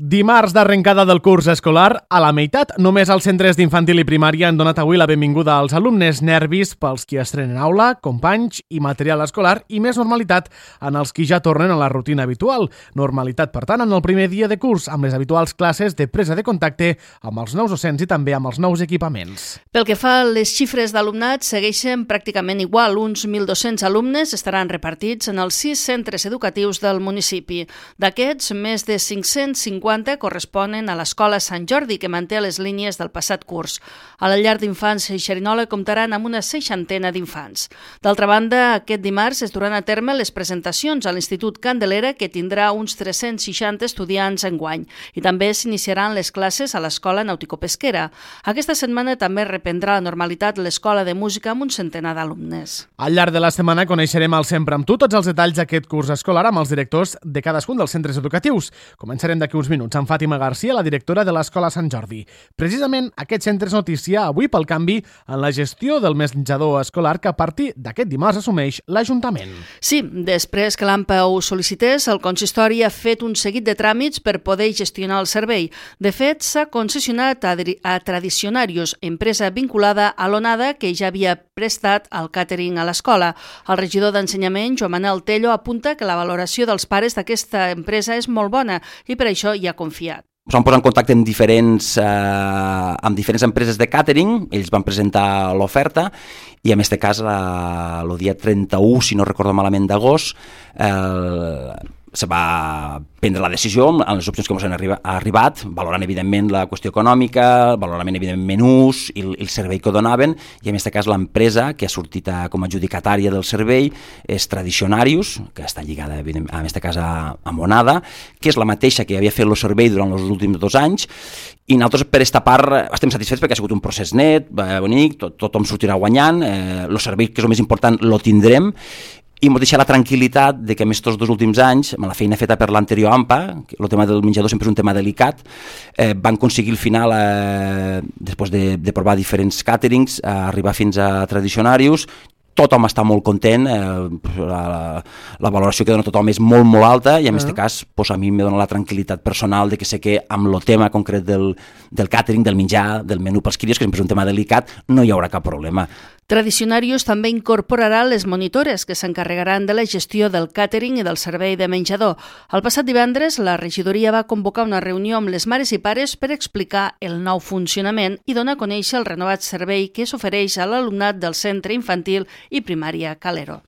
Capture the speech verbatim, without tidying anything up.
Dimarts d'arrencada del curs escolar, a la meitat, només els centres d'infantil i primària han donat avui la benvinguda als alumnes, nervis pels qui estrenen aula, companys i material escolar i més normalitat en els qui ja tornen a la rutina habitual. Normalitat, per tant, en el primer dia de curs, amb les habituals classes de presa de contacte amb els nous docents i també amb els nous equipaments. Pel que fa a les xifres d'alumnat, segueixen pràcticament igual. Uns mil dos-cents alumnes estaran repartits en els sis centres educatius del municipi. D'aquests, més de cinc-cents cinquanta corresponen a l'Escola Sant Jordi, que manté les línies del passat curs. A la llar d'infants Xerinola comptaran amb una seixantena d'infants. D'altra banda, aquest dimarts es duran a terme les presentacions a l'Institut Candelera, que tindrà uns tres-cents seixanta estudiants enguany, i també s'iniciaran les classes a l'Escola Nàutico-Pesquera. Aquesta setmana també reprendrà la normalitat l'Escola de Música amb un centenar d'alumnes. Al llarg de la setmana coneixerem al Sempre amb tu tots els detalls d'aquest curs escolar amb els directors de cadascun dels centres educatius. Començarem d'aquí uns minuts amb Fàtima Garcia, la directora de l'Escola Sant Jordi. Precisament aquest centre és notícia avui pel canvi en la gestió del menjador escolar que a partir d'aquest dimarts assumeix l'Ajuntament. Sí, després que l'A M P A ho sol·licités, el consistori ha fet un seguit de tràmits per poder gestionar el servei. De fet, s'ha concessionat a, a Tradicionarius, empresa vinculada a l'Onada, que ja havia prestat el càtering a l'escola. El regidor d'Ensenyament, Joan Manel Tello, apunta que la valoració dels pares d'aquesta empresa és molt bona i per això hi ha confiat. Ens vam posar en contacte amb diferents, eh, amb diferents empreses de càtering, ells van presentar l'oferta i en aquest cas el dia trenta-u, si no recordo malament, d'agost, eh, se va prendre la decisió amb les opcions que ens han arribat, valorant evidentment la qüestió econòmica, valorant evidentment menús i el, el servei que donaven, i en aquest cas l'empresa que ha sortit a, com a adjudicatària del servei és Tradicionarius, que està lligada en aquest cas a, a Monada, que és la mateixa que havia fet el servei durant els últims dos anys, i nosaltres per esta part estem satisfets perquè ha sigut un procés net, bonic, tot, tothom sortirà guanyant, eh, el servei que és el més important lo tindrem, i ens deixa la tranquil·litat de que, a més, tots dos últims anys, amb la feina feta per l'anterior A M P A, el tema del menjador sempre és un tema delicat, eh, van aconseguir al final, eh, després de, de provar diferents càterings, eh, arribar fins a Tradicionarius. Tothom està molt content, eh, la, la valoració que dona tothom és molt, molt alta, i en aquest cas pues, a mi em dona la tranquil·litat personal de que sé que amb el tema concret del, del càtering, del menjar, del menú pels crios, que sempre és un tema delicat, no hi haurà cap problema. Tradicionarius també incorporarà les monitores que s'encarregaran de la gestió del càtering i del servei de menjador. El passat divendres, la regidoria va convocar una reunió amb les mares i pares per explicar el nou funcionament i donar a conèixer el renovat servei que s'ofereix a l'alumnat del centre infantil i primària Calero.